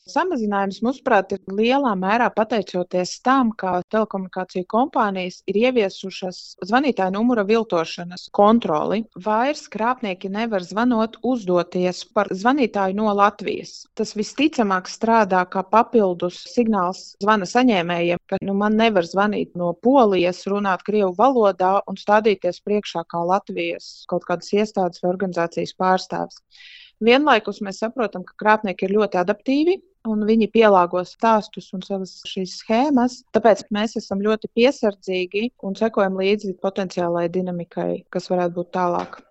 Samazinājums, mūsuprāt, ir lielā mērā pateicoties tam, ka telekomunikāciju kompānijas ir ieviesušas zvanītāju numura viltošanas kontroli. Vairs krāpnieki nevar zvanot uzdoties par zvanītāju no Latvijas. Tas visticamāk strādā kā papildus signāls zvana saņēmējiem, ka man nevar zvanīt no Polijas, runāt krievu valodā un stādīties priekšā kā Latvijas kaut kādas iestādes vai organizācijas pārstāvis. Vienlaikus mēs saprotam, ka krāpnieki ir ļoti adaptīvi un viņi pielāgo stāstus un savas šīs schēmas. Tāpēc mēs esam ļoti piesardzīgi un sekojam līdzi potenciālai dinamikai, kas varētu būt tālāk.